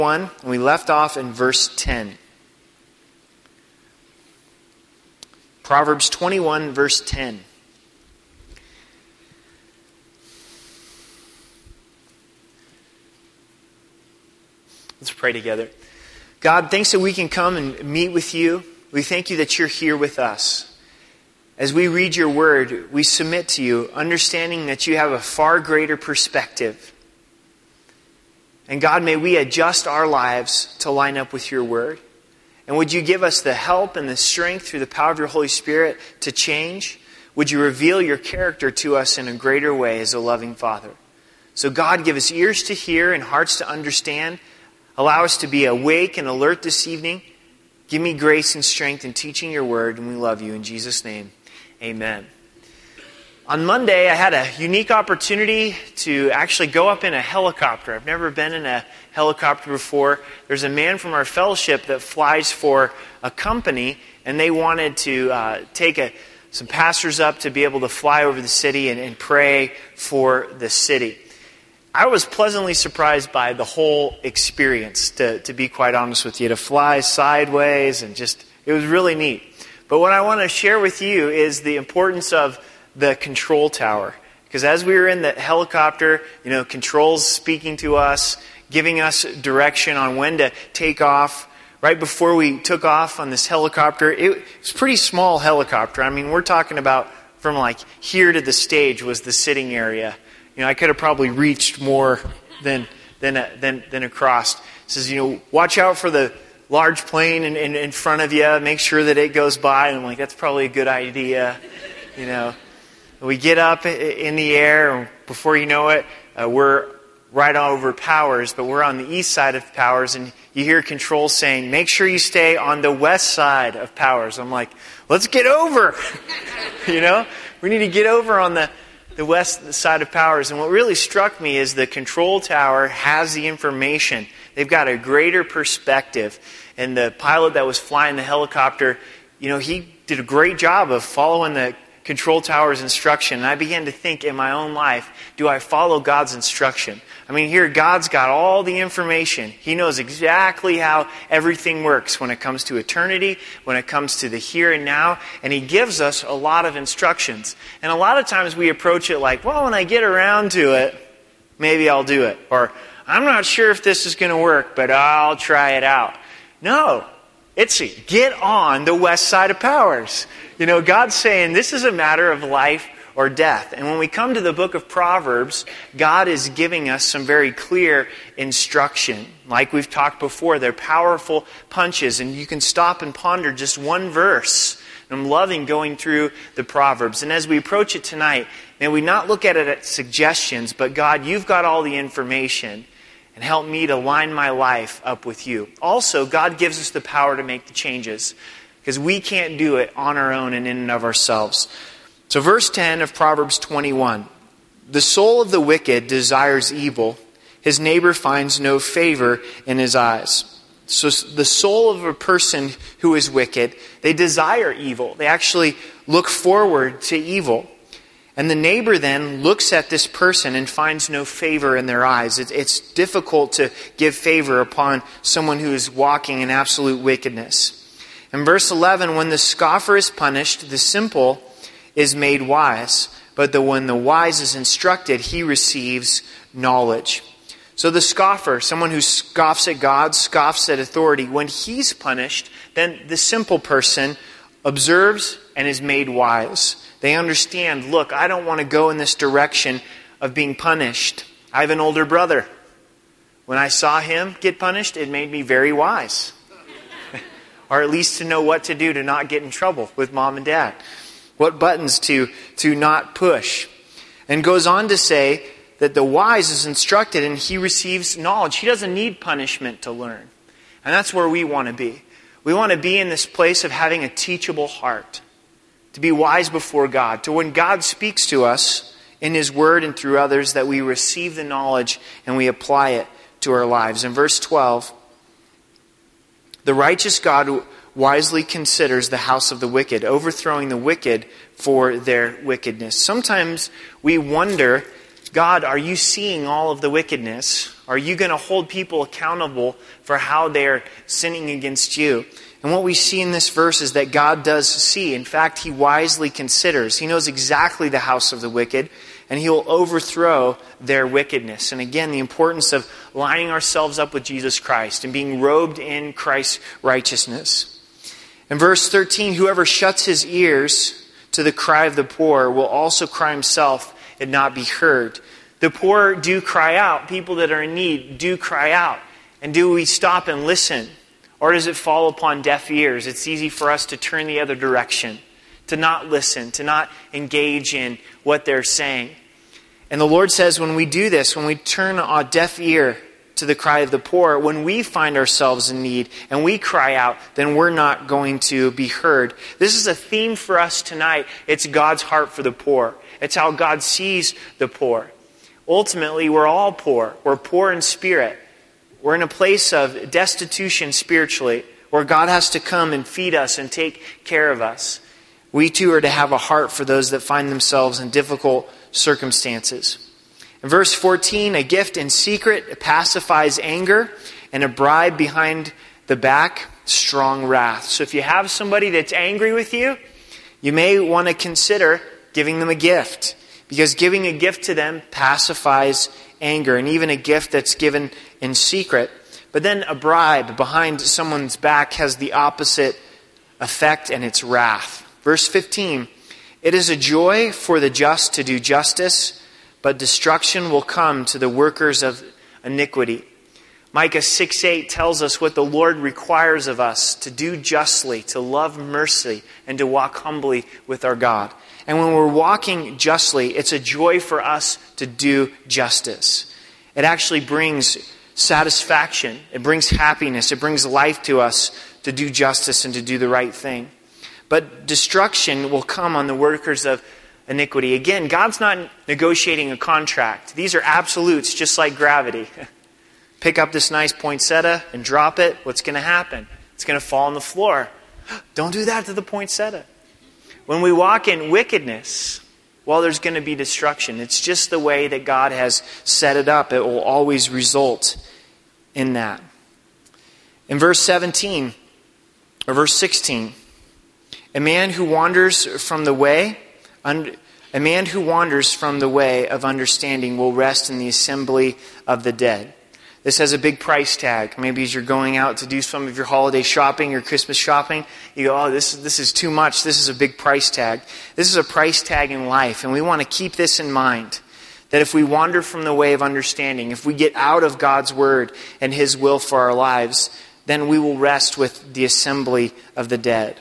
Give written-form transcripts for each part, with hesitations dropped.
1, and we left off in verse 10. Proverbs 21, verse 10. Let's pray together. God, thanks that we can come and meet with you. We thank you that you're here with us. As we read your word, we submit to you, understanding that you have a far greater perspective. And God, may we adjust our lives to line up with your word. And would you give us the help and the strength through the power of your Holy Spirit to change? Would you reveal your character to us in a greater way as a loving Father? So God, give us ears to hear and hearts to understand. Allow us to be awake and alert this evening. Give me grace and strength in teaching your word, and we love you. In Jesus' name, amen. On Monday, I had a unique opportunity to actually go up in a helicopter. I've never been in a helicopter before. There's a man from our fellowship that flies for a company, and they wanted to take some pastors up to be able to fly over the city and pray for the city. I was pleasantly surprised by the whole experience, to be quite honest with you, to fly sideways and it was really neat. But what I want to share with you is the importance of the control tower. Because as we were in the helicopter, controls speaking to us, giving us direction on when to take off. Right before we took off on this helicopter, it was a pretty small helicopter. I mean, we're talking about from like here to the stage was the sitting area. I could have probably reached more than across. It says, watch out for the large plane in front of you. Make sure that it goes by. And I'm like, that's probably a good idea. We get up in the air, and before you know it, we're right over Powers, but we're on the east side of Powers, and you hear control saying, make sure you stay on the west side of Powers. I'm like, let's get over. We need to get over on the west side of Powers. And what really struck me is the control tower has the information. They've got a greater perspective. And the pilot that was flying the helicopter, he did a great job of following the control tower's instruction. And I began to think in my own life, do I follow God's instruction? I mean, here God's got all the information. He knows exactly how everything works when it comes to eternity, when it comes to the here and now, and He gives us a lot of instructions. And a lot of times we approach it like, well, when I get around to it, maybe I'll do it. Or, I'm not sure if this is going to work, but I'll try it out. No, it's get on the west side of Powers. God's saying this is a matter of life or death. And when we come to the book of Proverbs, God is giving us some very clear instruction. Like we've talked before, they're powerful punches, and you can stop and ponder just one verse. And I'm loving going through the Proverbs. And as we approach it tonight, may we not look at it as suggestions, but God, you've got all the information, and help me to line my life up with you. Also, God gives us the power to make the changes, because we can't do it on our own and in and of ourselves. So verse 10 of Proverbs 21. The soul of the wicked desires evil. His neighbor finds no favor in his eyes. So the soul of a person who is wicked, they desire evil. They actually look forward to evil. And the neighbor then looks at this person and finds no favor in their eyes. It's difficult to give favor upon someone who is walking in absolute wickedness. In verse 11, when the scoffer is punished, the simple is made wise. But when the wise is instructed, he receives knowledge. So the scoffer, someone who scoffs at God, scoffs at authority, when he's punished, then the simple person observes and is made wise. They understand, look, I don't want to go in this direction of being punished. I have an older brother. When I saw him get punished, it made me very wise. Or at least to know what to do to not get in trouble with mom and dad. What buttons to not push. And goes on to say that the wise is instructed and he receives knowledge. He doesn't need punishment to learn. And that's where we want to be. We want to be in this place of having a teachable heart. To be wise before God. To when God speaks to us in His Word and through others, that we receive the knowledge and we apply it to our lives. In verse 12, the righteous God wisely considers the house of the wicked, overthrowing the wicked for their wickedness. Sometimes we wonder, God, are you seeing all of the wickedness? Are you going to hold people accountable for how they're sinning against you? And what we see in this verse is that God does see. In fact, He wisely considers. He knows exactly the house of the wicked, and He will overthrow their wickedness. And again, the importance of lining ourselves up with Jesus Christ and being robed in Christ's righteousness. In verse 13, whoever shuts his ears to the cry of the poor will also cry himself and not be heard. The poor do cry out. People that are in need do cry out. And do we stop and listen? Or does it fall upon deaf ears? It's easy for us to turn the other direction, to not listen, to not engage in what they're saying. And the Lord says when we do this, when we turn a deaf ear to the cry of the poor, when we find ourselves in need and we cry out, then we're not going to be heard. This is a theme for us tonight. It's God's heart for the poor. It's how God sees the poor. Ultimately, we're all poor. We're poor in spirit. We're in a place of destitution spiritually, where God has to come and feed us and take care of us. We too are to have a heart for those that find themselves in difficult circumstances. In verse 14, a gift in secret pacifies anger, and a bribe behind the back, strong wrath. So if you have somebody that's angry with you, you may want to consider giving them a gift, because giving a gift to them pacifies anger, and even a gift that's given in secret. But then a bribe behind someone's back has the opposite effect, and it's wrath. Verse 15, it is a joy for the just to do justice, but destruction will come to the workers of iniquity. Micah 6:8 tells us what the Lord requires of us: to do justly, to love mercy, and to walk humbly with our God. And when we're walking justly, it's a joy for us to do justice. It actually brings satisfaction. It brings happiness. It brings life to us to do justice and to do the right thing. But destruction will come on the workers of iniquity. Again, God's not negotiating a contract. These are absolutes, just like gravity. Pick up this nice poinsettia and drop it. What's going to happen? It's going to fall on the floor. Don't do that to the poinsettia. When we walk in wickedness, well, there's going to be destruction. It's just the way that God has set it up. It will always result in that. In verse 17, or verse 16, a man who wanders from the way of understanding will rest in the assembly of the dead. This has a big price tag. Maybe as you're going out to do some of your holiday shopping or Christmas shopping, you go, oh, this is too much. This is a big price tag. This is a price tag in life, and we want to keep this in mind. That if we wander from the way of understanding, if we get out of God's word and His will for our lives, then we will rest with the assembly of the dead.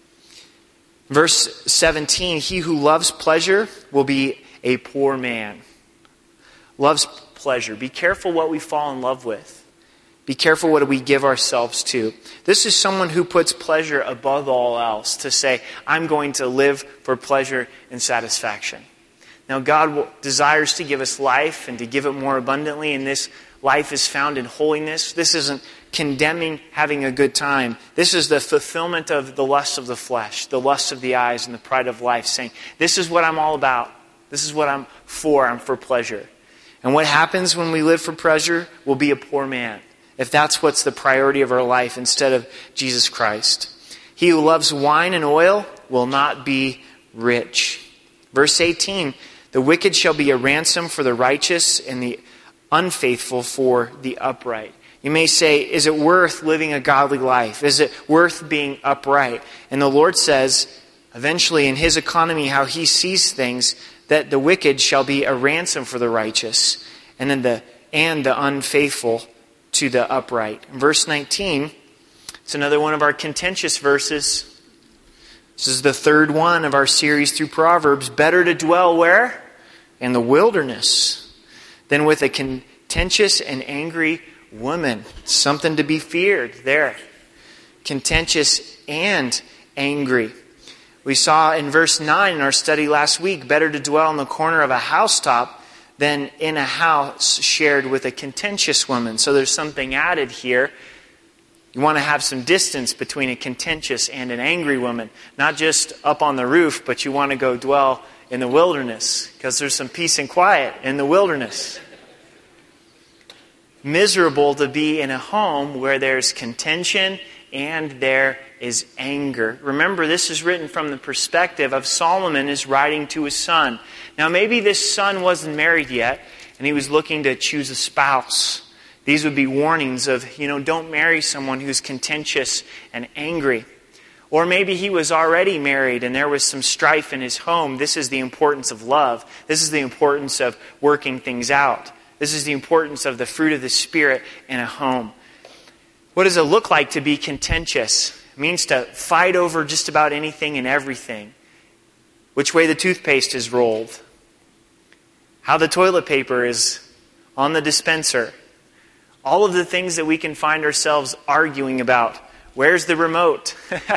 Verse 17, he who loves pleasure will be a poor man. Loves pleasure. Be careful what we fall in love with. Be careful what we give ourselves to. This is someone who puts pleasure above all else, to say, I'm going to live for pleasure and satisfaction. Now, God desires to give us life and to give it more abundantly, and this life is found in holiness. This isn't condemning having a good time. This is the fulfillment of the lust of the flesh, the lust of the eyes, and the pride of life, saying, this is what I'm all about. This is what I'm for pleasure. And what happens when we live for pleasure? We'll be a poor man, if that's what's the priority of our life instead of Jesus Christ. He who loves wine and oil will not be rich. Verse 18, the wicked shall be a ransom for the righteous, and the unfaithful for the upright. You may say, is it worth living a godly life? Is it worth being upright? And the Lord says, eventually in His economy, how He sees things, that the wicked shall be a ransom for the righteous, and then the unfaithful to the upright. In verse 19, it's another one of our contentious verses. This is the third one of our series through Proverbs. Better to dwell where? In the wilderness, than with a contentious and angry woman. Something to be feared there. Contentious and angry. We saw in verse 9 in our study last week, better to dwell in the corner of a housetop than in a house shared with a contentious woman. So there's something added here. You want to have some distance between a contentious and an angry woman. Not just up on the roof, but you want to go dwell in the wilderness, because there's some peace and quiet in the wilderness. miserable to be in a home where there's contention and there is anger. Remember, this is written from the perspective of Solomon is writing to his son. Now, maybe this son wasn't married yet, and he was looking to choose a spouse. These would be warnings of, don't marry someone who's contentious and angry. Or maybe he was already married and there was some strife in his home. This is the importance of love. This is the importance of working things out. This is the importance of the fruit of the Spirit in a home. What does it look like to be contentious? It means to fight over just about anything and everything. Which way the toothpaste is rolled. How the toilet paper is on the dispenser. All of the things that we can find ourselves arguing about. Where's the remote?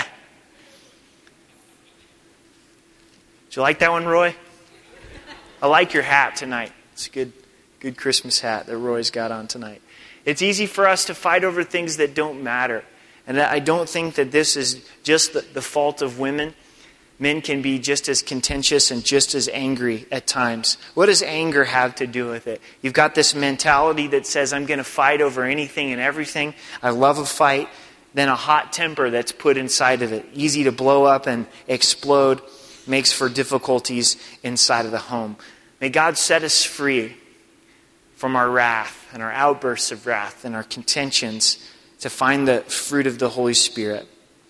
Did you like that one, Roy? I like your hat tonight. It's a good Christmas hat that Roy's got on tonight. It's easy for us to fight over things that don't matter. And I don't think that this is just the fault of women. Men can be just as contentious and just as angry at times. What does anger have to do with it? You've got this mentality that says, I'm going to fight over anything and everything. I love a fight. Then a hot temper that's put inside of it. Easy to blow up and explode. Makes for difficulties inside of the home. May God set us free from our wrath and our outbursts of wrath and our contentions to find the fruit of the Holy Spirit.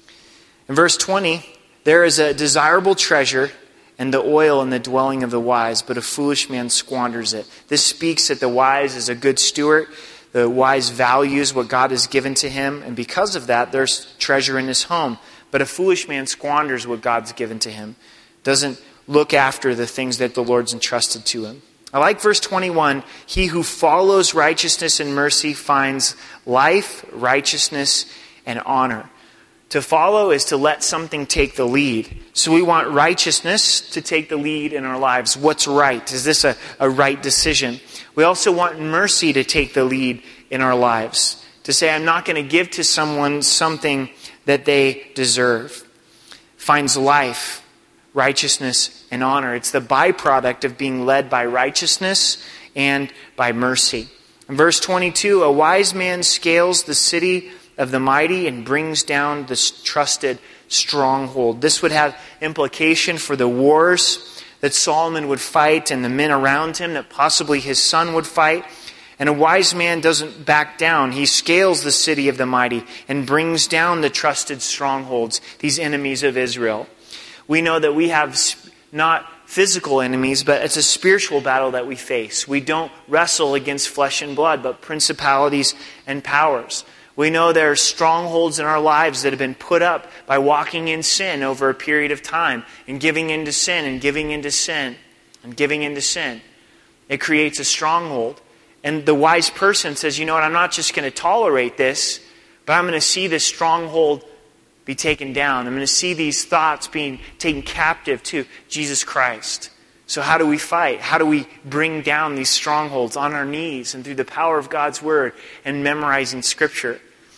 In verse 20, there is a desirable treasure and the oil in the dwelling of the wise, but a foolish man squanders it. This speaks that the wise is a good steward. The wise values what God has given to him, and because of that, there's treasure in his home. But a foolish man squanders what God's given to him. Doesn't look after the things that the Lord's entrusted to him. I like verse 21. He who follows righteousness and mercy finds life, righteousness, and honor. To follow is to let something take the lead. So we want righteousness to take the lead in our lives. What's right? Is this a right decision? We also want mercy to take the lead in our lives. To say, I'm not going to give to someone something that they deserve. Finds life, righteousness, and honor. It's the byproduct of being led by righteousness and by mercy. In verse 22, a wise man scales the city of the mighty and brings down the trusted stronghold. This would have implication for the wars that Solomon would fight and the men around him that possibly his son would fight. And a wise man doesn't back down. He scales the city of the mighty and brings down the trusted strongholds, these enemies of Israel. We know that we have not physical enemies, but it's a spiritual battle that we face. We don't wrestle against flesh and blood, but principalities and powers. We know there are strongholds in our lives that have been put up by walking in sin over a period of time and giving into sin and giving into sin and giving into sin. It creates a stronghold. And the wise person says, you know what, I'm not just going to tolerate this, but I'm going to see this stronghold be taken down. I'm going to see these thoughts being taken captive to Jesus Christ. So how do we fight? How do we bring down these strongholds on our knees and through the power of God's Word and memorizing Scripture?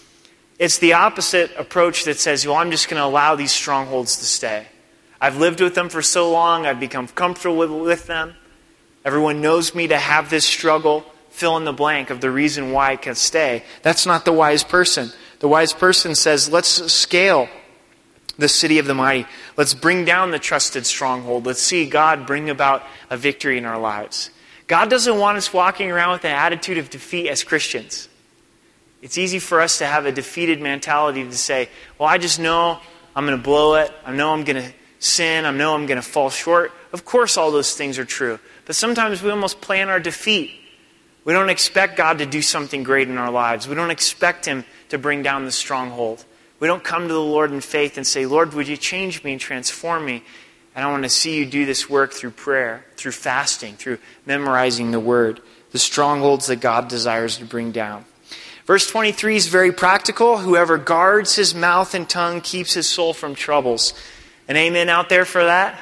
It's the opposite approach that says, well, I'm just going to allow these strongholds to stay. I've lived with them for so long. I've become comfortable with them. Everyone knows me to have this struggle. Fill in the blank of the reason why it can stay. That's not the wise person. The wise person says, let's scale the city of the mighty. Let's bring down the trusted stronghold. Let's see God bring about a victory in our lives. God doesn't want us walking around with an attitude of defeat as Christians. It's easy for us to have a defeated mentality to say, well, I just know I'm going to blow it. I know I'm going to sin. I know I'm going to fall short. Of course all those things are true. But sometimes we almost plan our defeat. We don't expect God to do something great in our lives. We don't expect Him to bring down the stronghold. We don't come to the Lord in faith and say, Lord, would you change me and transform me? And I want to see you do this work through prayer, through fasting, through memorizing the Word, the strongholds that God desires to bring down. Verse 23 is very practical. Whoever guards his mouth and tongue keeps his soul from troubles. An amen out there for that?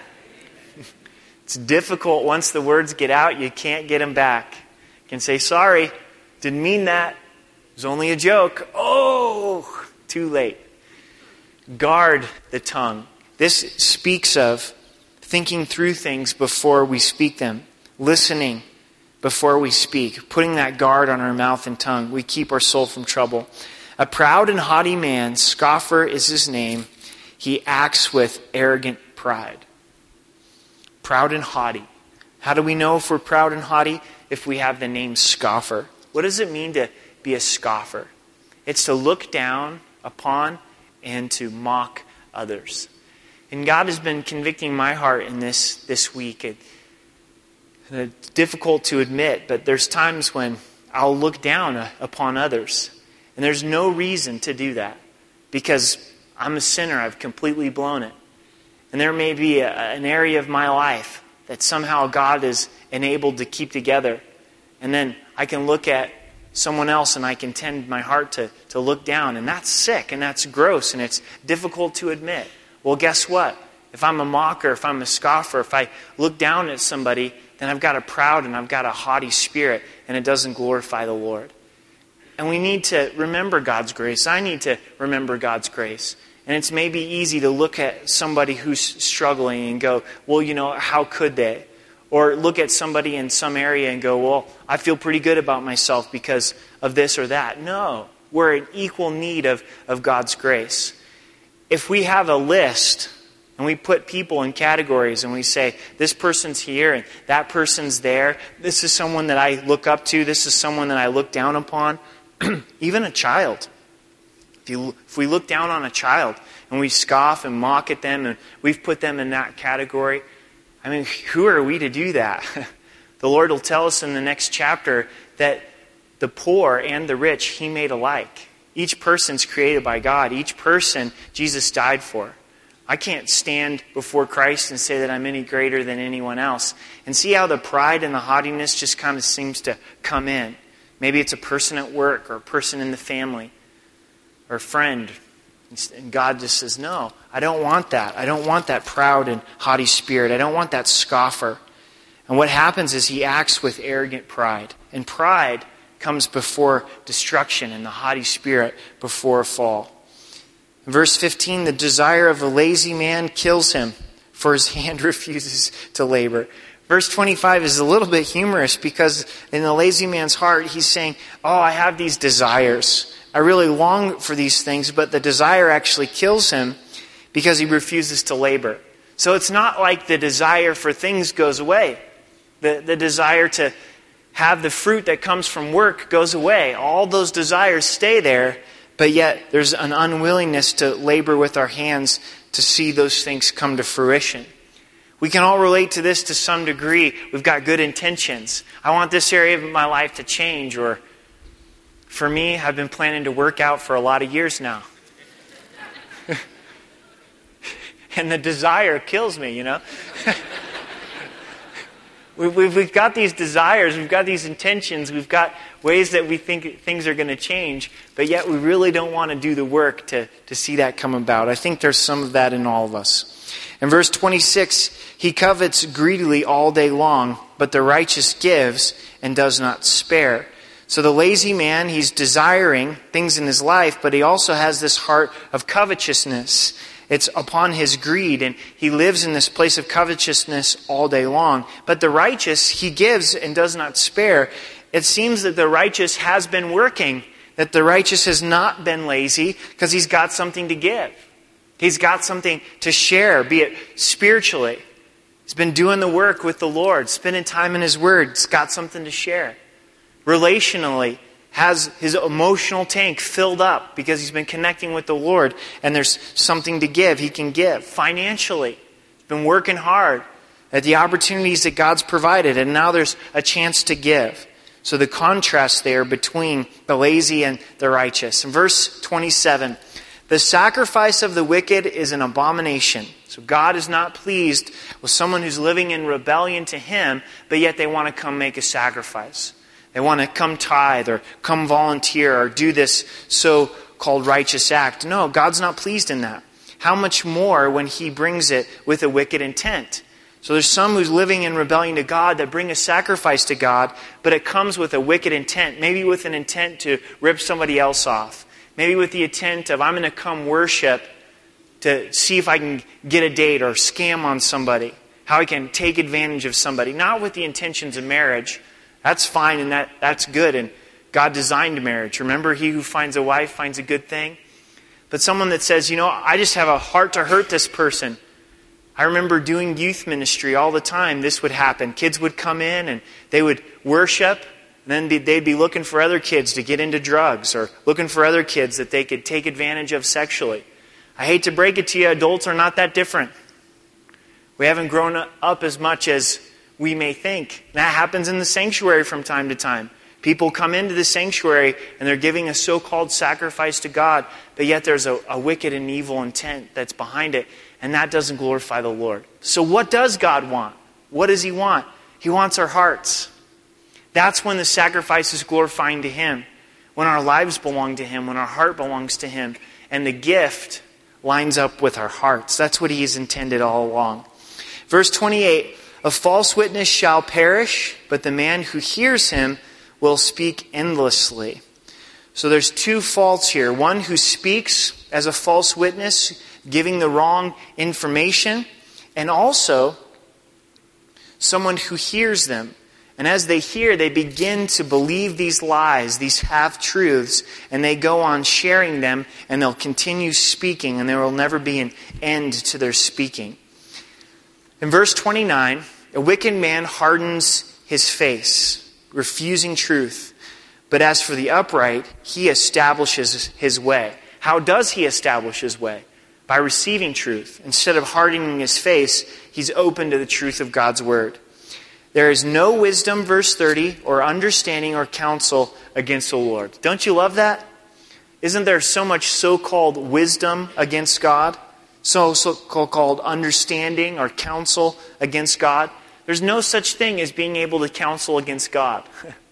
It's difficult once the words get out, you can't get them back. You can say, sorry, didn't mean that. It was only a joke. Oh, too late. Guard the tongue. This speaks of thinking through things before we speak them. Listening before we speak, putting that guard on our mouth and tongue. We keep our soul from trouble. A proud and haughty man, scoffer is his name. He acts with arrogant pride. Proud and haughty. How do we know if we're proud and haughty? If we have the name scoffer. What does it mean to be a scoffer? It's to look down upon and to mock others. And God has been convicting my heart in this week. It's difficult to admit, but there's times when I'll look down upon others. And there's no reason to do that. Because I'm a sinner. I've completely blown it. And there may be an area of my life that somehow God is enabled to keep together. And then I can look at someone else and I can tend my heart to look down. And that's sick and that's gross and it's difficult to admit. Well, guess what? If I'm a mocker, if I'm a scoffer, if I look down at somebody, then I've got a proud and I've got a haughty spirit and it doesn't glorify the Lord. And we need to remember God's grace. I need to remember God's grace. And it's maybe easy to look at somebody who's struggling and go, well, how could they? Or look at somebody in some area and go, well, I feel pretty good about myself because of this or that. No, we're in equal need of God's grace. If we have a list and we put people in categories and we say, this person's here and that person's there, this is someone that I look up to, this is someone that I look down upon, even a child. If we look down on a child and we scoff and mock at them and we've put them in that category, who are we to do that? The Lord will tell us in the next chapter that the poor and the rich He made alike. Each person's created by God. Each person Jesus died for. I can't stand before Christ and say that I'm any greater than anyone else. And see how the pride and the haughtiness just kind of seems to come in. Maybe it's a person at work or a person in the family or a friend. And God just says, no, I don't want that. I don't want that proud and haughty spirit. I don't want that scoffer. And what happens is he acts with arrogant pride. And pride comes before destruction and the haughty spirit before a fall. In verse 15, the desire of a lazy man kills him, for his hand refuses to labor. Verse 25 is a little bit humorous because in the lazy man's heart, he's saying, I have these desires. I really long for these things, but the desire actually kills him because he refuses to labor. So it's not like the desire for things goes away. The desire to have the fruit that comes from work goes away. All those desires stay there, but yet there's an unwillingness to labor with our hands to see those things come to fruition. We can all relate to this to some degree. We've got good intentions. I want this area of my life to change, or for me, I've been planning to work out for a lot of years now. And the desire kills me, We've got these desires, we've got these intentions, we've got ways that we think things are going to change, but yet we really don't want to do the work to see that come about. I think there's some of that in all of us. In verse 26, he covets greedily all day long, but the righteous gives and does not spare. So the lazy man, he's desiring things in his life, but he also has this heart of covetousness. It's upon his greed, and he lives in this place of covetousness all day long. But the righteous, he gives and does not spare. It seems that the righteous has been working, that the righteous has not been lazy because he's got something to give. He's got something to share, be it spiritually. He's been doing the work with the Lord, spending time in His Word. He's got something to share. Relationally, has his emotional tank filled up because he's been connecting with the Lord and there's something to give. He can give. Financially, he's been working hard at the opportunities that God's provided, and now there's a chance to give. So the contrast there between the lazy and the righteous. In verse 27, the sacrifice of the wicked is an abomination. So God is not pleased with someone who's living in rebellion to Him, but yet they want to come make a sacrifice. They want to come tithe or come volunteer or do this so-called righteous act. No, God's not pleased in that. How much more when He brings it with a wicked intent? So there's some who's living in rebellion to God that bring a sacrifice to God, but it comes with a wicked intent. Maybe with an intent to rip somebody else off. Maybe with the intent of, I'm going to come worship to see if I can get a date or scam on somebody. How I can take advantage of somebody. Not with the intentions of marriage. That's fine and that's good. And God designed marriage. Remember, he who finds a wife finds a good thing. But someone that says, I just have a heart to hurt this person. I remember doing youth ministry all the time. This would happen. Kids would come in and they would worship. And then they'd be looking for other kids to get into drugs or looking for other kids that they could take advantage of sexually. I hate to break it to you, adults are not that different. We haven't grown up as much as we may think. That happens in the sanctuary from time to time. People come into the sanctuary and they're giving a so-called sacrifice to God, but yet there's a wicked and evil intent that's behind it, and that doesn't glorify the Lord. So what does God want? What does he want? He wants our hearts. That's when the sacrifice is glorifying to him, when our lives belong to him, when our heart belongs to him, and the gift lines up with our hearts. That's what he has intended all along. Verse 28, a false witness shall perish, but the man who hears him will speak endlessly. So there's two faults here. One who speaks as a false witness, giving the wrong information, and also someone who hears them. And as they hear, they begin to believe these lies, these half-truths, and they go on sharing them, and they'll continue speaking, and there will never be an end to their speaking. In verse 29, a wicked man hardens his face, refusing truth. But as for the upright, he establishes his way. How does he establish his way? By receiving truth. Instead of hardening his face, he's open to the truth of God's word. There is no wisdom, verse 30, or understanding or counsel against the Lord. Don't you love that? Isn't there so much so-called wisdom against God? So-called understanding or counsel against God? There's no such thing as being able to counsel against God.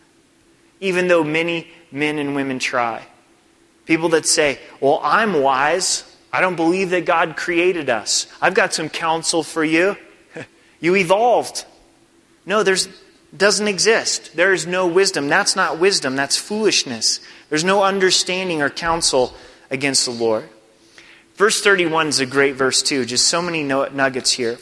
Even though many men and women try. People that say, well, I'm wise. I don't believe that God created us. I've got some counsel for you. You evolved. No, doesn't exist. There is no wisdom. That's not wisdom. That's foolishness. There's no understanding or counsel against the Lord. Verse 31 is a great verse too. Just so many nuggets here.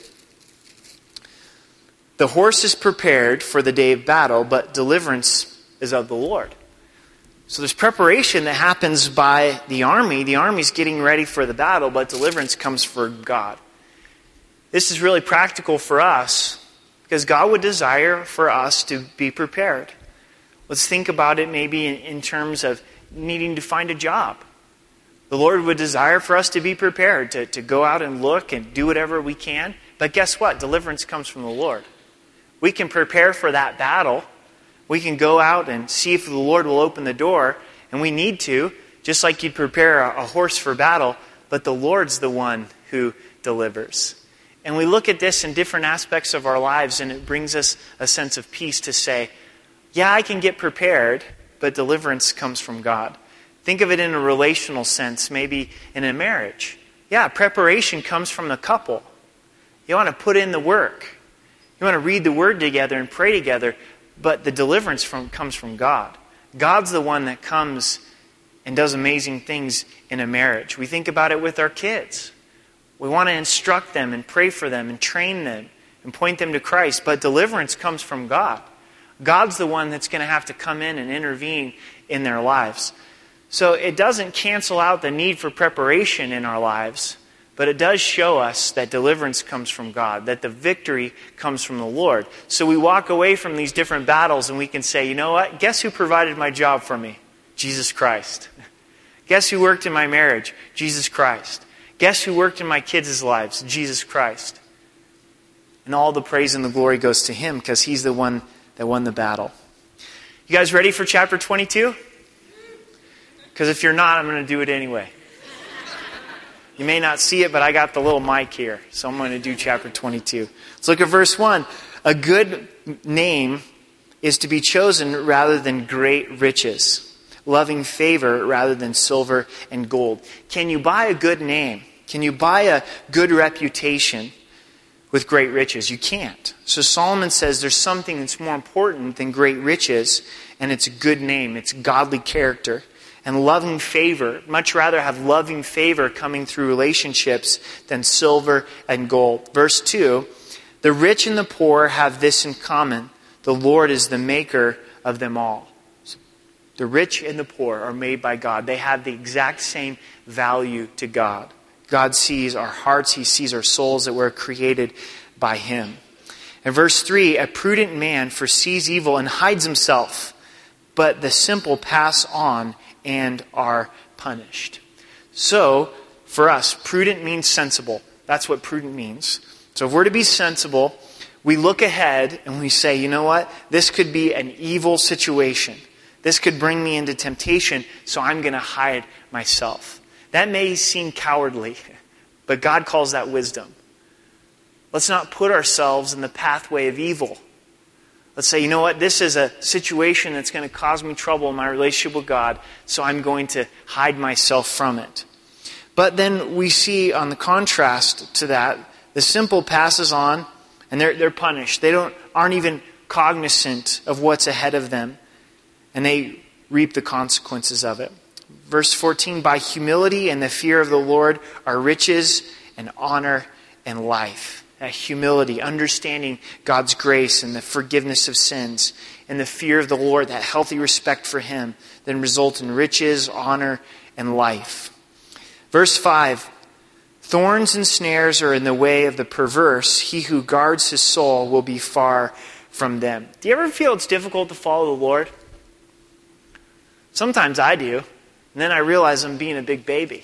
The horse is prepared for the day of battle, but deliverance is of the Lord. So there's preparation that happens by the army. The army's getting ready for the battle, but deliverance comes from God. This is really practical for us because God would desire for us to be prepared. Let's think about it maybe in terms of needing to find a job. The Lord would desire for us to be prepared, to go out and look and do whatever we can. But guess what? Deliverance comes from the Lord. We can prepare for that battle. We can go out and see if the Lord will open the door. And we need to, just like you'd prepare a horse for battle. But the Lord's the one who delivers. And we look at this in different aspects of our lives, and it brings us a sense of peace to say, yeah, I can get prepared, but deliverance comes from God. Think of it in a relational sense, maybe in a marriage. Yeah, preparation comes from the couple. You want to put in the work. You want to read the Word together and pray together, but the deliverance comes from God. God's the one that comes and does amazing things in a marriage. We think about it with our kids. We want to instruct them and pray for them and train them and point them to Christ, but deliverance comes from God. God's the one that's going to have to come in and intervene in their lives. So it doesn't cancel out the need for preparation in our lives, but it does show us that deliverance comes from God, that the victory comes from the Lord. So we walk away from these different battles and we can say, you know what? Guess who provided my job for me? Jesus Christ. Guess who worked in my marriage? Jesus Christ. Guess who worked in my kids' lives? Jesus Christ. And all the praise and the glory goes to Him because He's the one that won the battle. You guys ready for chapter 22? Because if you're not, I'm going to do it anyway. You may not see it, but I got the little mic here. So I'm going to do chapter 22. Let's look at verse 1. A good name is to be chosen rather than great riches, loving favor rather than silver and gold. Can you buy a good name? Can you buy a good reputation with great riches? You can't. So Solomon says there's something that's more important than great riches, and it's a good name. It's godly character. And loving favor. Much rather have loving favor coming through relationships than silver and gold. Verse 2, the rich and the poor have this in common. The Lord is the maker of them all. The rich and the poor are made by God. They have the exact same value to God. God sees our hearts. He sees our souls, that we're created by Him. In verse 3, a prudent man foresees evil and hides himself, but the simple pass on and are punished. So, for us, prudent means sensible. That's what prudent means. So if we're to be sensible, we look ahead and we say, you know what? This could be an evil situation. This could bring me into temptation, so I'm going to hide myself. That may seem cowardly, but God calls that wisdom. Let's not put ourselves in the pathway of evil. Let's say, you know what? This is a situation that's going to cause me trouble in my relationship with God, so I'm going to hide myself from it. But then we see on the contrast to that, the simple passes on and they're punished. They aren't even cognizant of what's ahead of them, and they reap the consequences of it. Verse 14, by humility and the fear of the Lord are riches and honor and life. That humility, understanding God's grace and the forgiveness of sins, and the fear of the Lord, that healthy respect for Him, then result in riches, honor, and life. Verse 5, thorns and snares are in the way of the perverse. He who guards his soul will be far from them. Do you ever feel it's difficult to follow the Lord? Sometimes I do. And then I realize I'm being a big baby.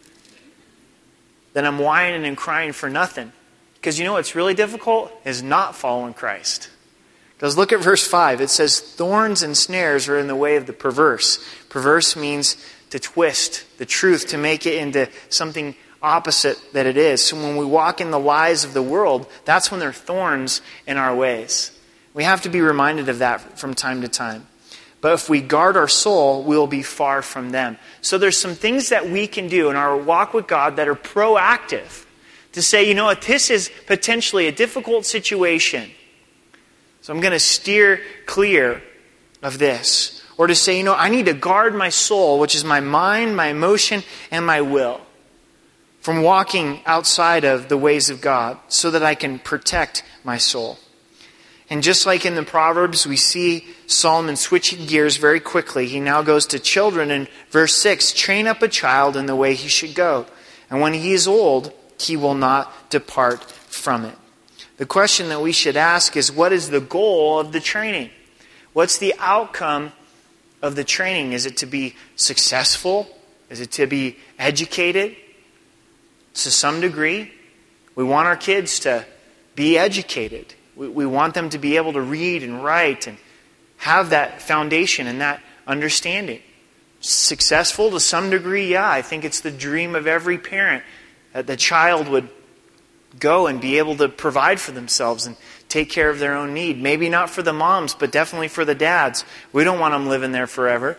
Then I'm whining and crying for nothing. Because you know what's really difficult? Is not following Christ. Because look at verse 5. It says, thorns and snares are in the way of the perverse. Perverse means to twist the truth, to make it into something opposite that it is. So when we walk in the lies of the world, that's when there are thorns in our ways. We have to be reminded of that from time to time. But if we guard our soul, we'll be far from them. So there's some things that we can do in our walk with God that are proactive. To say, you know what, this is potentially a difficult situation. So I'm going to steer clear of this. Or to say, you know, I need to guard my soul, which is my mind, my emotion, and my will, from walking outside of the ways of God, so that I can protect my soul. And just like in the Proverbs, we see Solomon switching gears very quickly. He now goes to children in verse 6. Train up a child in the way he should go, and when he is old, he will not depart from it. The question that we should ask is, what is the goal of the training? What's the outcome of the training? Is it to be successful? Is it to be educated? To some degree, we want our kids to be educated. We want them to be able to read and write and have that foundation and that understanding. Successful to some degree, yeah. I think it's the dream of every parent that the child would go and be able to provide for themselves and take care of their own need. Maybe not for the moms, but definitely for the dads. We don't want them living there forever.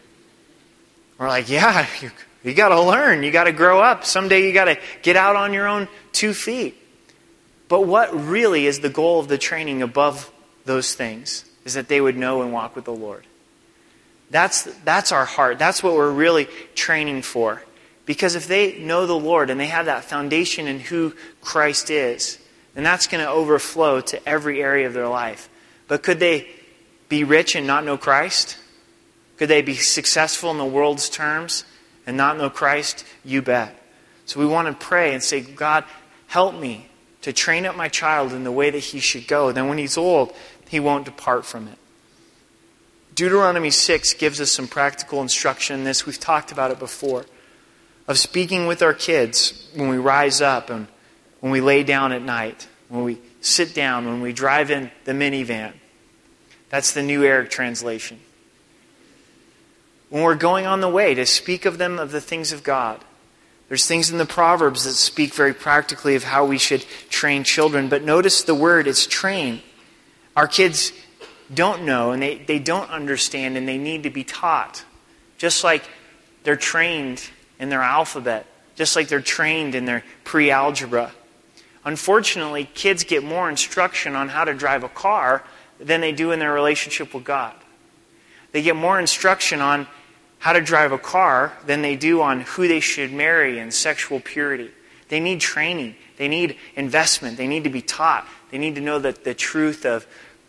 We're like, yeah, you got to learn. You got to grow up. Someday you got to get out on your own 2 feet. But what really is the goal of the training above those things is that they would know and walk with the Lord. That's our heart. That's what we're really training for. Because if they know the Lord and they have that foundation in who Christ is, then that's going to overflow to every area of their life. But could they be rich and not know Christ? Could they be successful in the world's terms and not know Christ? You bet. So we want to pray and say, God, help me to train up my child in the way that he should go. Then when he's old, he won't depart from it. Deuteronomy 6 gives us some practical instruction in this. We've talked about it before. Of speaking with our kids when we rise up and when we lay down at night, when we sit down, when we drive in the minivan. That's the New Eric translation. When we're going on the way, to speak of them of the things of God. There's things in the Proverbs that speak very practically of how we should train children. But notice the word, it's train. Our kids don't know and they don't understand and they need to be taught. Just like they're trained in their alphabet. Just like they're trained in their pre-algebra. Unfortunately, kids get more instruction on how to drive a car than they do in their relationship with God. They get more instruction on how to drive a car than they do on who they should marry and sexual purity. They need training. They need investment. They need to be taught. They need to know that the truth of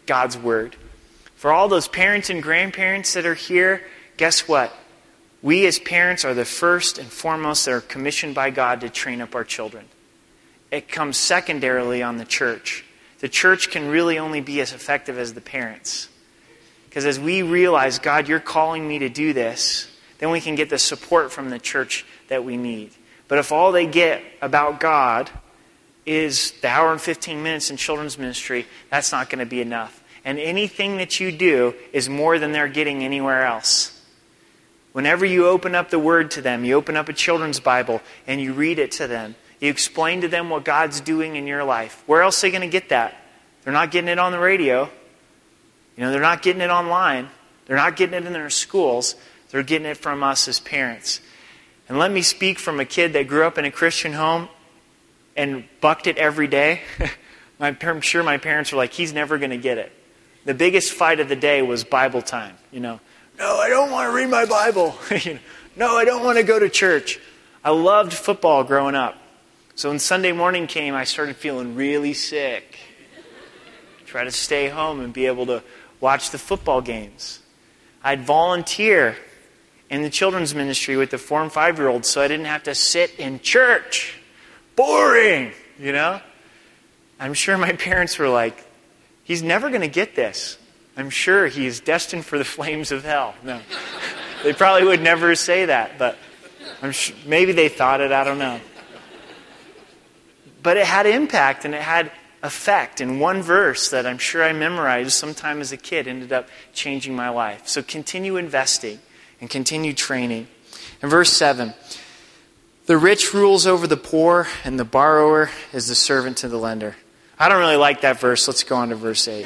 God's Word. For all those parents and grandparents that are here, guess what? We as parents are the first and foremost that are commissioned by God to train up our children. It comes secondarily on the church. The church can really only be as effective as the parents. Because as we realize, God, you're calling me to do this, then we can get the support from the church that we need. But if all they get about God is the hour and 15 minutes in children's ministry, that's not going to be enough. And anything that you do is more than they're getting anywhere else. Whenever you open up the Word to them, you open up a children's Bible and you read it to them, you explain to them what God's doing in your life. Where else are they going to get that? They're not getting it on the radio. They're not getting it online. They're not getting it in their schools. They're getting it from us as parents. And let me speak from a kid that grew up in a Christian home and bucked it every day. I'm sure my parents were like, he's never going to get it. The biggest fight of the day was Bible time. No, I don't want to read my Bible. No, I don't want to go to church. I loved football growing up. So when Sunday morning came, I started feeling really sick. Try to stay home and be able to watch the football games. I'd volunteer in the children's ministry with the 4- and 5-year-olds so I didn't have to sit in church. Boring, I'm sure my parents were like, he's never going to get this. I'm sure he is destined for the flames of hell. No, they probably would never say that, but I'm sure, maybe they thought it, I don't know. But it had impact and it had effect. And one verse that I'm sure I memorized sometime as a kid ended up changing my life. So continue investing and continue training. In verse 7, the rich rules over the poor and the borrower is the servant to the lender. I don't really like that verse. Let's go on to verse 8.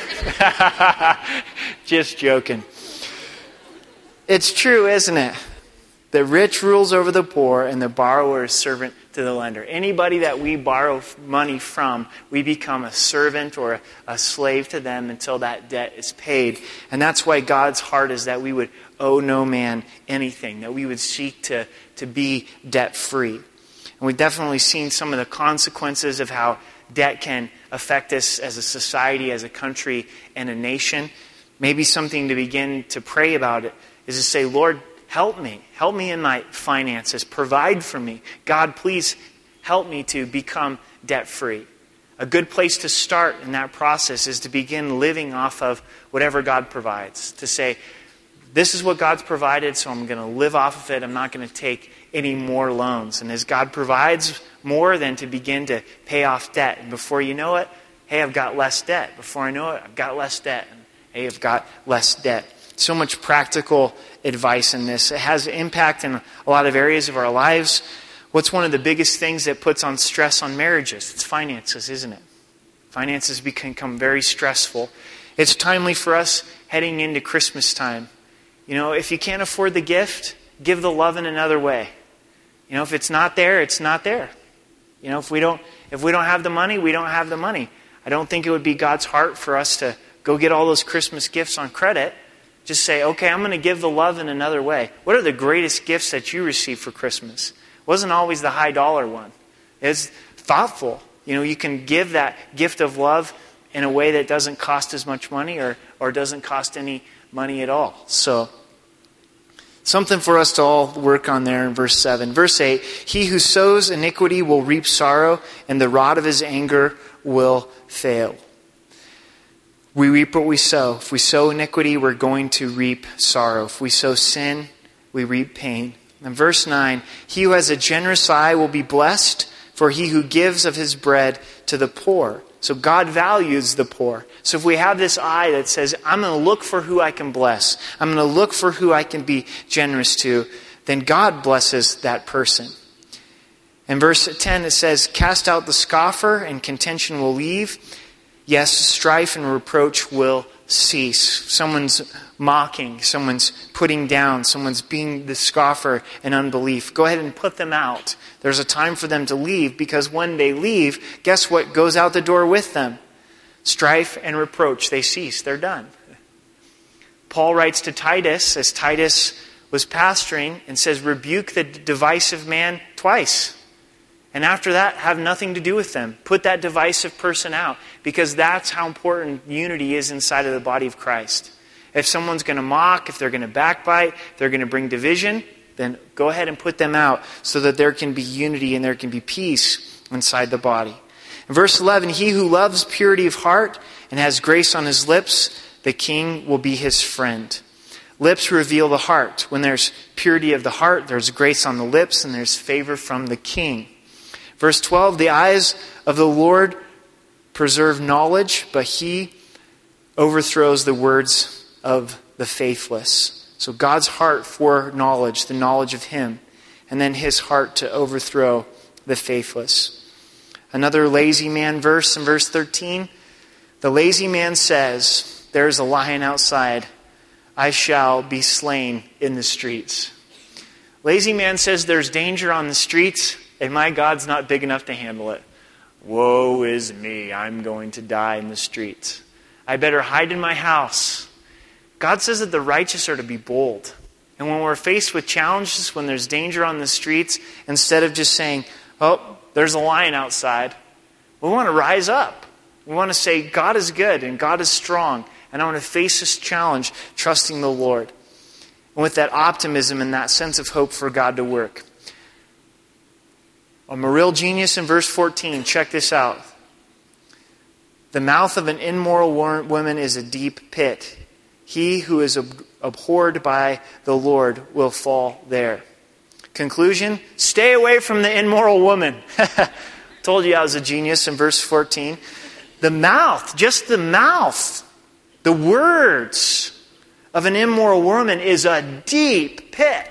Just joking. It's true, isn't it? The rich rules over the poor and the borrower is servant to the lender. Anybody that we borrow money from, we become a servant or a slave to them until that debt is paid. And that's why God's heart is that we would owe no man anything, that we would seek to be debt-free. And we've definitely seen some of the consequences of how debt can affect us as a society, as a country, and a nation. Maybe something to begin to pray about it is to say, Lord, help me. Help me in my finances. Provide for me. God, please help me to become debt-free. A good place to start in that process is to begin living off of whatever God provides. To say, this is what God's provided, so I'm going to live off of it. I'm not going to take any more loans. And as God provides more, then to begin to pay off debt. And before you know it, hey, I've got less debt. Before I know it, I've got less debt. And hey, I've got less debt. So much practical advice in this. It has impact in a lot of areas of our lives. What's one of the biggest things that puts on stress on marriages? It's finances, isn't it? Finances can become very stressful. It's timely for us heading into Christmas time. If you can't afford the gift, give the love in another way. If it's not there, it's not there. If we don't have the money, we don't have the money. I don't think it would be God's heart for us to go get all those Christmas gifts on credit. Just say, okay, I'm going to give the love in another way. What are the greatest gifts that you received for Christmas? It wasn't always the high dollar one. It's thoughtful. You can give that gift of love in a way that doesn't cost as much money or doesn't cost any money at all. So, something for us to all work on there in verse 7. Verse 8, he who sows iniquity will reap sorrow, and the rod of his anger will fail. We reap what we sow. If we sow iniquity, we're going to reap sorrow. If we sow sin, we reap pain. And verse 9, he who has a generous eye will be blessed, for he who gives of his bread to the poor. So God values the poor. So if we have this eye that says, I'm going to look for who I can bless, I'm going to look for who I can be generous to, then God blesses that person. In verse 10 it says, cast out the scoffer and contention will leave. Yes, strife and reproach will cease. Someone's mocking, someone's putting down, someone's being the scoffer and unbelief. Go ahead and put them out. There's a time for them to leave, because when they leave, guess what goes out the door with them? Strife and reproach. They cease. They're done. Paul writes to Titus, as Titus was pastoring, and says, rebuke the divisive man twice. And after that, have nothing to do with them. Put that divisive person out, because that's how important unity is inside of the body of Christ. If someone's going to mock, if they're going to backbite, if they're going to bring division, then go ahead and put them out so that there can be unity and there can be peace inside the body. In verse 11, he who loves purity of heart and has grace on his lips, the king will be his friend. Lips reveal the heart. When there's purity of the heart, there's grace on the lips and there's favor from the king. Verse 12, the eyes of the Lord preserve knowledge, but he overthrows the words of the faithless. So God's heart for knowledge, the knowledge of him, and then his heart to overthrow the faithless. Another lazy man verse in verse 13. The lazy man says, there's a lion outside. I shall be slain in the streets. Lazy man says there's danger on the streets, and my God's not big enough to handle it. Woe is me, I'm going to die in the streets. I better hide in my house. God says that the righteous are to be bold. And when we're faced with challenges, when there's danger on the streets, instead of just saying, oh, there's a lion outside, we want to rise up. We want to say, God is good and God is strong. And I want to face this challenge, trusting the Lord. And with that optimism and that sense of hope for God to work. I'm a real genius in verse 14. Check this out. The mouth of an immoral woman is a deep pit. He who is abhorred by the Lord will fall there. Conclusion, stay away from the immoral woman. Told you I was a genius in verse 14. The mouth, just the mouth, the words of an immoral woman is a deep pit.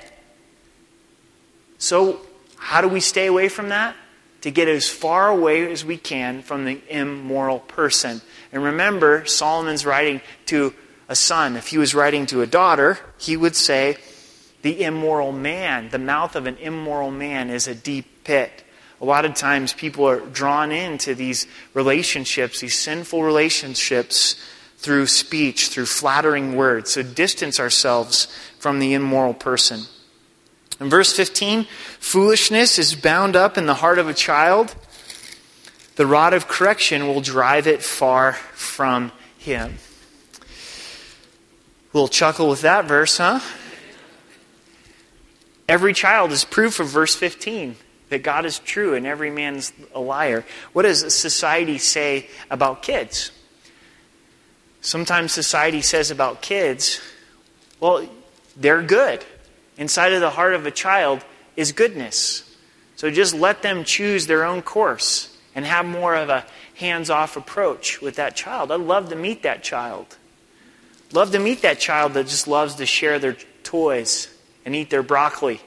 So, how do we stay away from that? To get as far away as we can from the immoral person. And remember, Solomon's writing to a son. If he was writing to a daughter, he would say, the immoral man, the mouth of an immoral man is a deep pit. A lot of times people are drawn into these relationships, these sinful relationships, through speech, through flattering words. So distance ourselves from the immoral person. In verse 15, foolishness is bound up in the heart of a child. The rod of correction will drive it far from him. A little chuckle with that verse, huh? Every child is proof of verse 15, that God is true and every man's a liar. What does society say about kids? Sometimes society says about kids, well, they're good. Inside of the heart of a child is goodness. So just let them choose their own course and have more of a hands-off approach with that child. I'd love to meet that child. Love to meet that child that just loves to share their toys and eat their broccoli.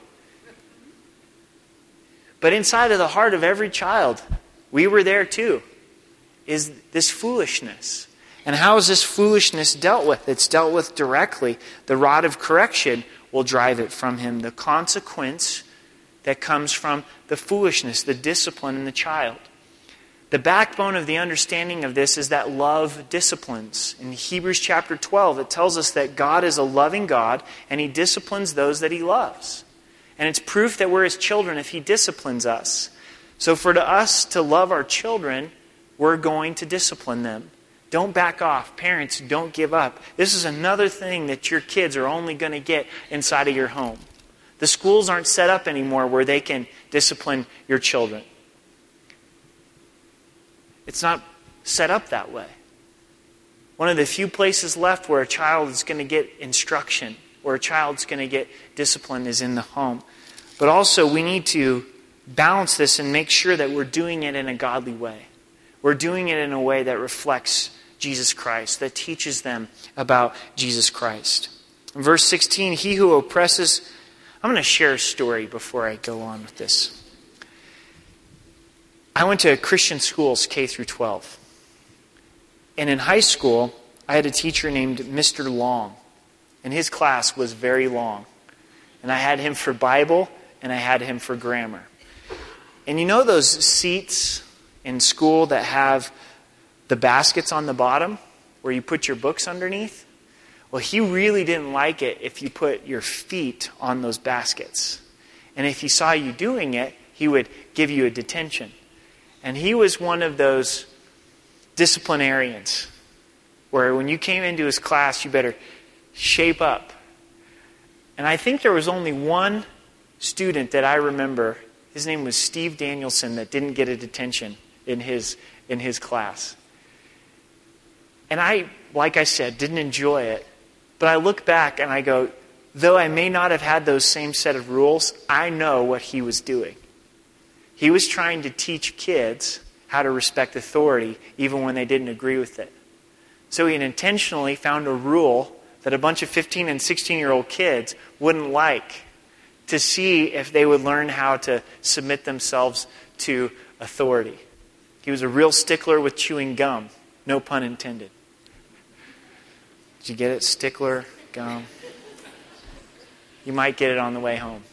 But inside of the heart of every child, we were there too, is this foolishness. And how is this foolishness dealt with? It's dealt with directly. The rod of correction will drive it from him. The consequence that comes from the foolishness, the discipline in the child. The backbone of the understanding of this is that love disciplines. In Hebrews chapter 12, it tells us that God is a loving God and he disciplines those that he loves. And it's proof that we're his children if he disciplines us. So for us to love our children, we're going to discipline them. Don't back off. Parents, don't give up. This is another thing that your kids are only going to get inside of your home. The schools aren't set up anymore where they can discipline your children. It's not set up that way. One of the few places left where a child is going to get instruction, where a child's going to get discipline, is in the home. But also we need to balance this and make sure that we're doing it in a godly way. We're doing it in a way that reflects Jesus Christ, that teaches them about Jesus Christ. In verse 16, he who oppresses... I'm going to share a story before I go on with this. I went to Christian schools, K through 12. And in high school, I had a teacher named Mr. Long. And his class was very long. And I had him for Bible, and I had him for grammar. And you know those seats in school that have the baskets on the bottom where you put your books underneath? Well, he really didn't like it if you put your feet on those baskets. And if he saw you doing it, he would give you a detention. And he was one of those disciplinarians where when you came into his class, you better shape up. And I think there was only one student that I remember, his name was Steve Danielson, that didn't get a detention in his class. And I, like I said, didn't enjoy it. But I look back and I go, though I may not have had those same set of rules, I know what he was doing. He was trying to teach kids how to respect authority even when they didn't agree with it. So he intentionally found a rule that a bunch of 15 and 16-year-old kids wouldn't like, to see if they would learn how to submit themselves to authority. He was a real stickler with chewing gum. No pun intended. Did you get it? Stickler, gum. You might get it on the way home.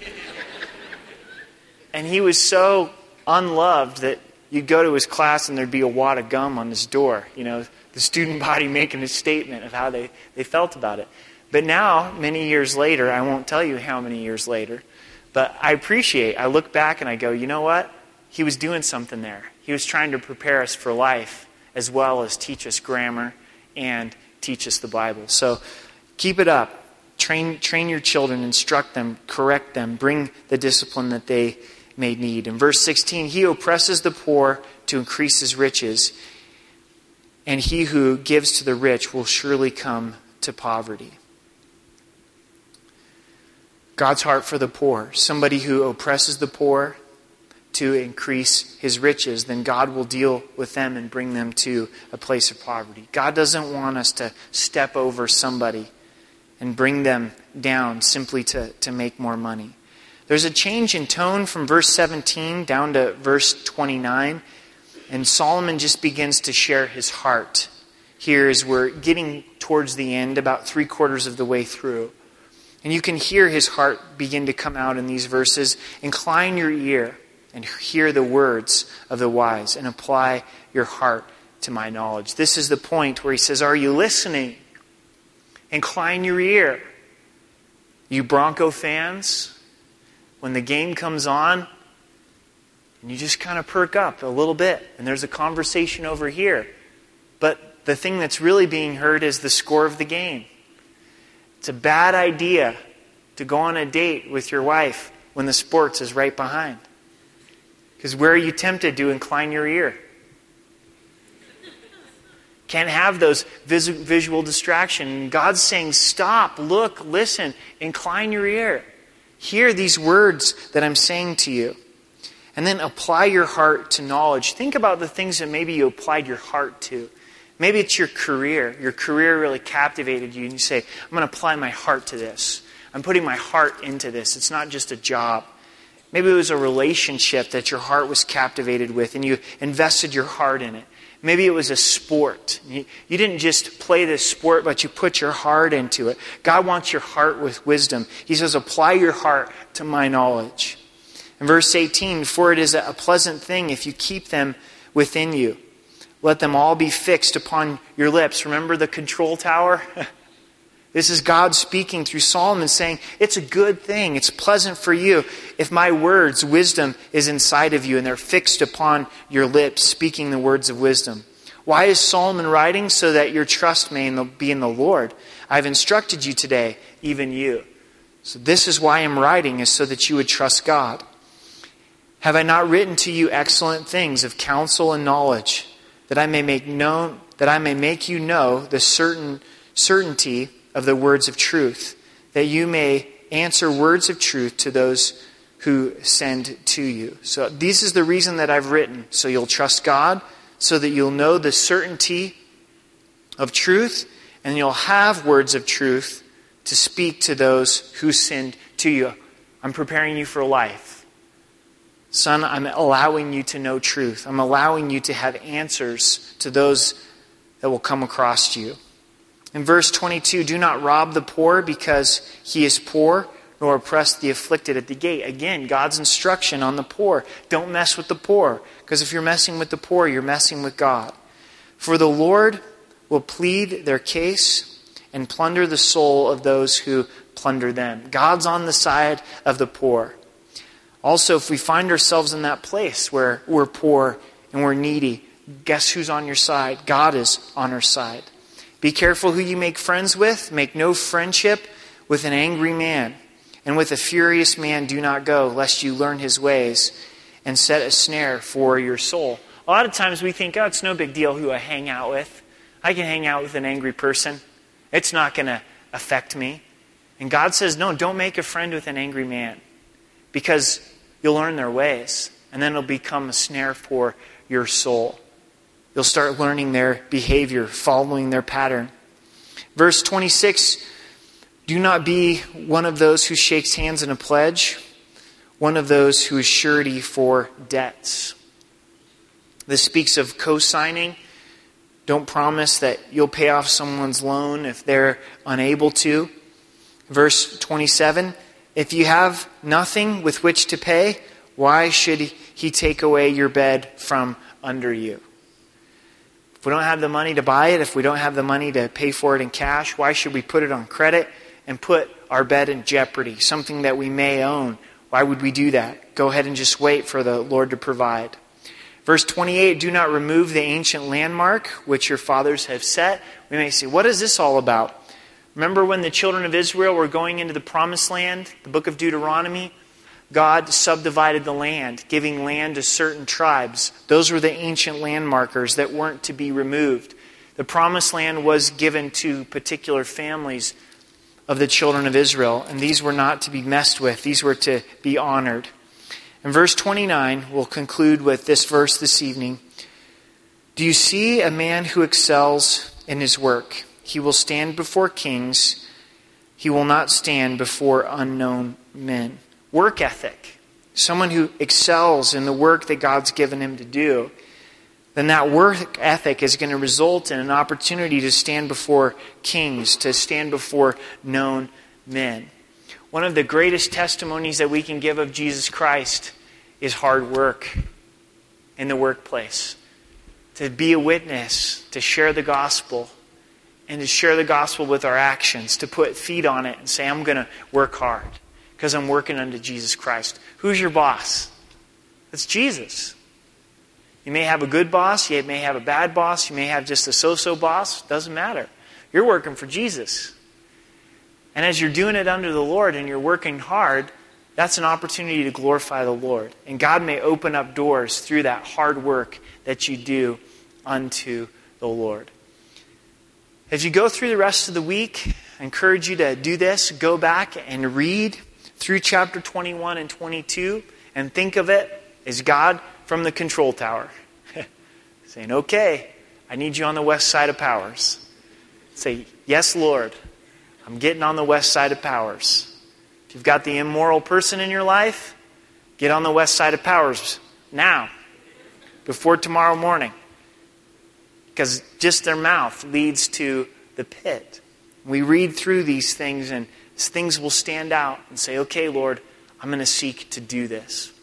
And he was so unloved that you'd go to his class and there'd be a wad of gum on his door. You know, the student body making a statement of how they felt about it. But now, many years later, I won't tell you how many years later, but I look back and I go, you know what? He was doing something there. He was trying to prepare us for life as well as teach us grammar and teach us the Bible. So keep it up. Train your children, instruct them, correct them, bring the discipline that they may need. In verse 16, he oppresses the poor to increase his riches, and he who gives to the rich will surely come to poverty. God's heart for the poor. Somebody who oppresses the poor to increase his riches, then God will deal with them and bring them to a place of poverty. God doesn't want us to step over somebody and bring them down simply to make more money. There's a change in tone from verse 17 down to verse 29, and Solomon just begins to share his heart here as we're getting towards the end, about 3/4 of the way through. And you can hear his heart begin to come out in these verses. Incline your ear and hear the words of the wise, and apply your heart to my knowledge. This is the point where he says, are you listening? Incline your ear. You Bronco fans, when the game comes on, and you just kind of perk up a little bit, and there's a conversation over here. But the thing that's really being heard is the score of the game. It's a bad idea to go on a date with your wife when the sports is right behind. Because where are you tempted to incline your ear? Can't have those visual distraction. And God's saying, stop, look, listen, incline your ear. Hear these words that I'm saying to you. And then apply your heart to knowledge. Think about the things that maybe you applied your heart to. Maybe it's your career. Your career really captivated you and you say, I'm going to apply my heart to this. I'm putting my heart into this. It's not just a job. Maybe it was a relationship that your heart was captivated with and you invested your heart in it. Maybe it was a sport. You didn't just play this sport, but you put your heart into it. God wants your heart with wisdom. He says, apply your heart to my knowledge. In verse 18, for it is a pleasant thing if you keep them within you. Let them all be fixed upon your lips. Remember the control tower? This is God speaking through Solomon saying, it's a good thing. It's pleasant for you if my words, wisdom, is inside of you and they're fixed upon your lips, speaking the words of wisdom. Why is Solomon writing? So that your trust may be in the Lord. I've instructed you today, even you. So this is why I'm writing, is so that you would trust God. Have I not written to you excellent things of counsel and knowledge, that I may make you know the certainty of the words of truth, that you may answer words of truth to those who send to you. So this is the reason that I've written, so you'll trust God, so that you'll know the certainty of truth, and you'll have words of truth to speak to those who send to you. I'm preparing you for life. Son, I'm allowing you to know truth. I'm allowing you to have answers to those that will come across you. In verse 22, do not rob the poor because he is poor, nor oppress the afflicted at the gate. Again, God's instruction on the poor. Don't mess with the poor, because if you're messing with the poor, you're messing with God. For the Lord will plead their case and plunder the soul of those who plunder them. God's on the side of the poor. Also, if we find ourselves in that place where we're poor and we're needy, guess who's on your side? God is on our side. Be careful who you make friends with. Make no friendship with an angry man. And with a furious man do not go, lest you learn his ways and set a snare for your soul. A lot of times we think, it's no big deal who I hang out with. I can hang out with an angry person. It's not going to affect me. And God says, no, don't make a friend with an angry man, because you'll learn their ways, and then it'll become a snare for your soul. You'll start learning their behavior, following their pattern. Verse 26, do not be one of those who shakes hands in a pledge, one of those who is surety for debts. This speaks of co-signing. Don't promise that you'll pay off someone's loan if they're unable to. Verse 27, if you have nothing with which to pay, why should he take away your bed from under you? If we don't have the money to buy it, if we don't have the money to pay for it in cash, why should we put it on credit and put our bed in jeopardy, something that we may own? Why would we do that? Go ahead and just wait for the Lord to provide. Verse 28, do not remove the ancient landmark which your fathers have set. We may say, what is this all about? Remember when the children of Israel were going into the promised land, the book of Deuteronomy? God subdivided the land, giving land to certain tribes. Those were the ancient landmarkers that weren't to be removed. The promised land was given to particular families of the children of Israel, and these were not to be messed with. These were to be honored. In verse 29, we'll conclude with this verse this evening. Do you see a man who excels in his work? He will stand before kings. He will not stand before unknown men. Work ethic. Someone who excels in the work that God's given him to do. Then that work ethic is going to result in an opportunity to stand before kings, to stand before known men. One of the greatest testimonies that we can give of Jesus Christ is hard work in the workplace. To be a witness, to share the gospel, and to share the gospel with our actions, to put feet on it and say, I'm going to work hard because I'm working unto Jesus Christ. Who's your boss? It's Jesus. You may have a good boss, you may have a bad boss, you may have just a so-so boss. Doesn't matter. You're working for Jesus. And as you're doing it under the Lord and you're working hard, that's an opportunity to glorify the Lord. And God may open up doors through that hard work that you do unto the Lord. As you go through the rest of the week, I encourage you to do this. Go back and read through chapter 21 and 22 and think of it as God from the control tower. Saying, okay, I need you on the west side of Powers. Say, yes, Lord, I'm getting on the west side of Powers. If you've got the immoral person in your life, get on the west side of Powers now, before tomorrow morning. Because just their mouth leads to the pit. We read through these things and things will stand out and say, okay, Lord, I'm going to seek to do this.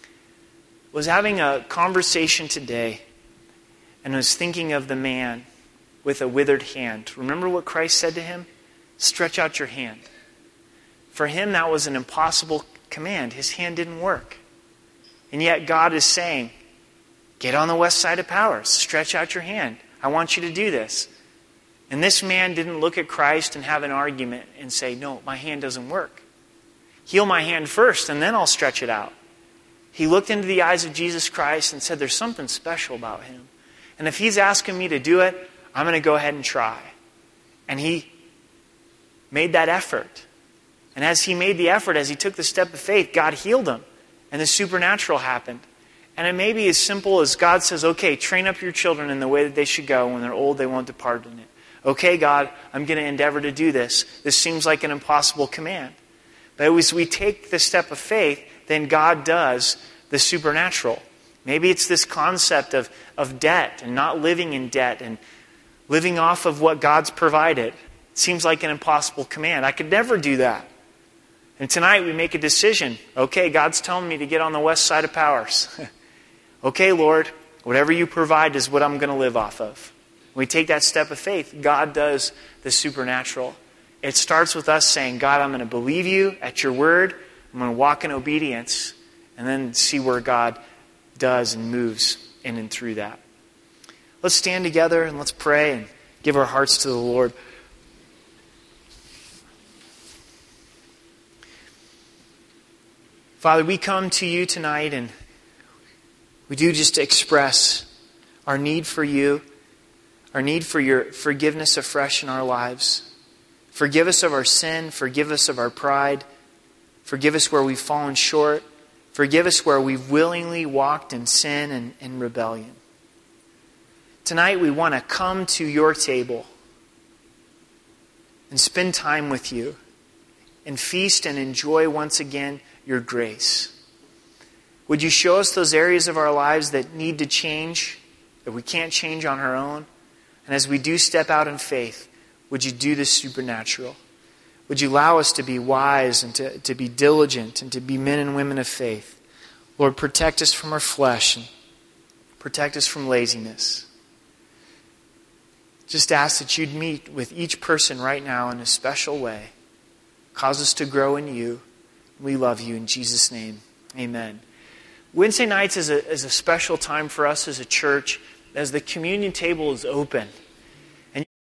I was having a conversation today and I was thinking of the man with a withered hand. Remember what Christ said to him? Stretch out your hand. For him, that was an impossible command. His hand didn't work. And yet God is saying, get on the west side of Powers. Stretch out your hand. I want you to do this. And this man didn't look at Christ and have an argument and say, no, my hand doesn't work. Heal my hand first and then I'll stretch it out. He looked into the eyes of Jesus Christ and said, there's something special about him. And if he's asking me to do it, I'm going to go ahead and try. And he made that effort. And as he made the effort, as he took the step of faith, God healed him. And the supernatural happened. And it may be as simple as God says, okay, train up your children in the way that they should go. When they're old, they won't depart in it. Okay, God, I'm going to endeavor to do this. This seems like an impossible command. But as we take the step of faith, then God does the supernatural. Maybe it's this concept of debt and not living in debt and living off of what God's provided. It seems like an impossible command. I could never do that. And tonight we make a decision. Okay, God's telling me to get on the west side of Powers. Okay, Lord, whatever you provide is what I'm going to live off of. When we take that step of faith, God does the supernatural. It starts with us saying, God, I'm going to believe you at your word. I'm going to walk in obedience. and then see where God does and moves in and through that. Let's stand together and let's pray and give our hearts to the Lord. Father, we come to you tonight and we do just express our need for you, our need for your forgiveness afresh in our lives. Forgive us of our sin. Forgive us of our pride. Forgive us where we've fallen short. Forgive us where we've willingly walked in sin and rebellion. Tonight we want to come to your table and spend time with you and feast and enjoy once again your grace. Would you show us those areas of our lives that need to change, that we can't change on our own? And as we do step out in faith, would you do this supernatural? Would you allow us to be wise and to be diligent and to be men and women of faith? Lord, protect us from our flesh and protect us from laziness. Just ask that you'd meet with each person right now in a special way. Cause us to grow in you. We love you in Jesus' name. Amen. Wednesday nights is a special time for us as a church as the communion table is open.